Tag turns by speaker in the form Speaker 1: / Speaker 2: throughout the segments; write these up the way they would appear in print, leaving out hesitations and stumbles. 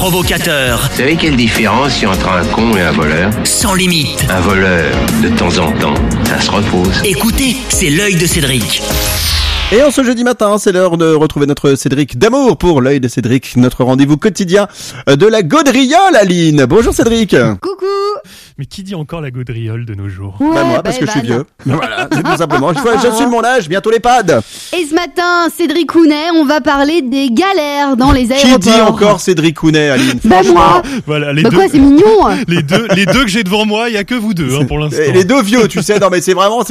Speaker 1: provocateur.
Speaker 2: Vous savez quelle différence il y a entre un con et un voleur?
Speaker 1: Sans limite.
Speaker 2: Un voleur, de temps en temps, ça se repose.
Speaker 1: Écoutez, c'est l'œil de Cédric.
Speaker 3: Et en ce jeudi matin, c'est l'heure de retrouver notre Cédric d'amour pour l'œil de Cédric, notre rendez-vous quotidien de la gaudriole, Aline. Bonjour Cédric.
Speaker 4: Coucou.
Speaker 5: Mais qui dit encore la gaudriole de nos jours?
Speaker 3: Bah moi, parce que je suis vieux. Voilà, c'est tout simplement. J'assume mon âge, bientôt les pads.
Speaker 4: Et ce matin, Cédric Hounet, on va parler des galères dans les aéroports.
Speaker 3: Qui dit encore Cédric Hounet, Aline?
Speaker 4: Bah moi.
Speaker 5: Voilà, les
Speaker 4: Bah
Speaker 5: deux.
Speaker 4: quoi, c'est mignon.
Speaker 5: Les deux que j'ai devant moi, il y a que vous deux pour l'instant.
Speaker 3: Et les deux vieux, tu sais. Non mais c'est vraiment,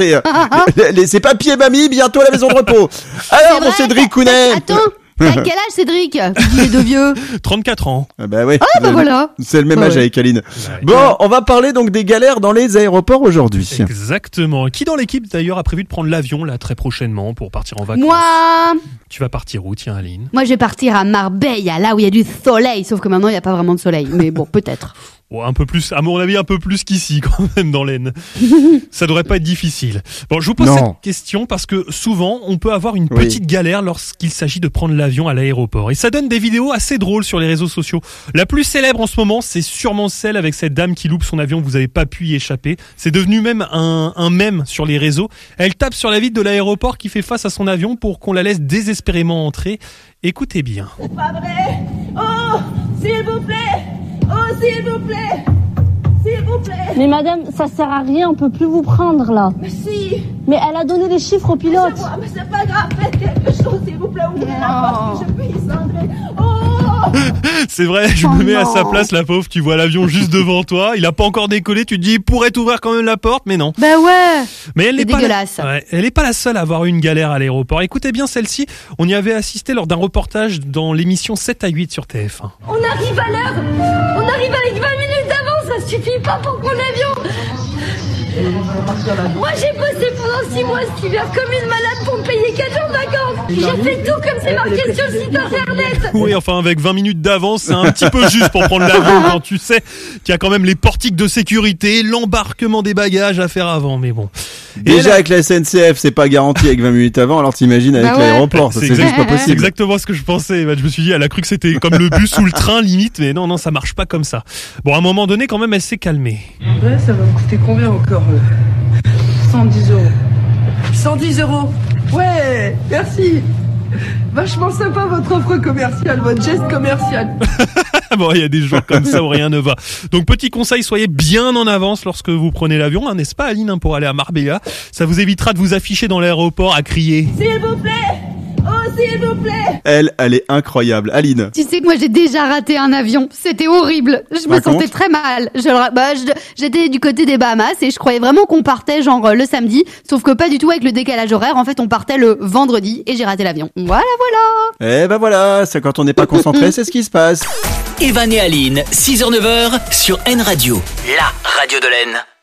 Speaker 3: c'est papy et mamie, bientôt à la maison de repos. Alors mon Cédric Hounet.
Speaker 4: Attends. T'as quel âge, Cédric? Les deux vieux.
Speaker 5: 34 ans.
Speaker 3: Bah ouais.
Speaker 4: Ah bah voilà.
Speaker 3: C'est le même âge avec Aline. Bon, on va parler donc des galères dans les aéroports aujourd'hui.
Speaker 5: Exactement. Qui dans l'équipe d'ailleurs a prévu de prendre l'avion là très prochainement pour partir en vacances?
Speaker 4: Moi.
Speaker 5: Tu vas partir où, tiens, Aline?
Speaker 4: Moi, je vais partir à Marbella, là où il y a du soleil. Sauf que maintenant, il n'y a pas vraiment de soleil. Mais bon, peut-être.
Speaker 5: Oh, un peu plus, à mon avis, un peu plus qu'ici, quand même, dans l'Aisne. Ça devrait pas être difficile. Bon, je vous pose cette question parce que souvent, on peut avoir une petite galère lorsqu'il s'agit de prendre l'avion à l'aéroport. Et ça donne des vidéos assez drôles sur les réseaux sociaux. La plus célèbre en ce moment, c'est sûrement celle avec cette dame qui loupe son avion, vous avez pas pu y échapper. C'est devenu même un mème sur les réseaux. Elle tape sur la vitre de l'aéroport qui fait face à son avion pour qu'on la laisse désespérément entrer. Écoutez bien.
Speaker 6: C'est pas vrai! Oh! S'il vous plaît! Oh, s'il vous plaît! S'il vous plaît!
Speaker 7: Mais madame, ça sert à rien, on peut plus vous prendre là.
Speaker 6: Mais si!
Speaker 7: Mais elle a donné les chiffres au pilote.
Speaker 6: Mais c'est pas grave, faites quelque chose, s'il vous plaît, ouvrez la porte, que je puisse entrer. Oh!
Speaker 5: C'est vrai, je me mets à sa place, la pauvre, tu vois l'avion juste devant toi, il a pas encore décollé, tu te dis, il pourrait t'ouvrir quand même la porte, mais non.
Speaker 4: Bah ouais.
Speaker 5: Mais elle n'est pas
Speaker 4: dégueulasse.
Speaker 5: elle est pas la seule à avoir eu une galère à l'aéroport. Écoutez bien celle-ci, on y avait assisté lors d'un reportage dans l'émission 7 à 8 sur TF1.
Speaker 6: On arrive à l'heure! On arrive avec 20 minutes d'avance, ça suffit pas pour prendre l'avion! Moi j'ai bossé pendant 6 mois cet hiver comme une malade pour me payer 4 jours de vacances. J'ai fait tout comme c'est marqué sur le site internet.
Speaker 5: Oui, enfin avec 20 minutes d'avance, c'est un petit peu juste pour prendre l'avion quand tu sais qu'il y a quand même les portiques de sécurité, l'embarquement des bagages à faire avant, mais bon.
Speaker 3: Déjà avec la SNCF, c'est pas garanti avec 20 minutes avant, alors t'imagines avec l'aéroport, ça c'est juste pas
Speaker 5: C'est
Speaker 3: possible.
Speaker 5: exactement ce que je pensais. Je me suis dit, elle a cru que c'était comme le bus ou le train limite, mais non, ça marche pas comme ça. Bon, à un moment donné, quand même, elle s'est calmée.
Speaker 8: Ouais, ça va me coûter combien encore 110 euros. 110 euros. Ouais, merci. Vachement sympa votre offre commerciale, votre geste commercial.
Speaker 5: Bon, il y a des jours comme ça où rien ne va. Donc, petit conseil, soyez bien en avance lorsque vous prenez l'avion, hein, n'est-ce pas, Aline, pour aller à Marbella. Ça vous évitera de vous afficher dans l'aéroport à crier.
Speaker 6: S'il vous plaît! Oh, s'il vous plaît!
Speaker 3: Elle est incroyable. Aline.
Speaker 4: Tu sais que moi j'ai déjà raté un avion. C'était horrible. Je me sentais très mal. J'étais du côté des Bahamas et je croyais vraiment qu'on partait genre le samedi. Sauf que pas du tout avec le décalage horaire. En fait, on partait le vendredi et j'ai raté l'avion. Voilà.
Speaker 3: Eh ben voilà, c'est quand on n'est pas concentré, c'est ce qui se passe.
Speaker 1: Evan et Aline, 6h-9h sur N Radio, la radio de l'Aisne.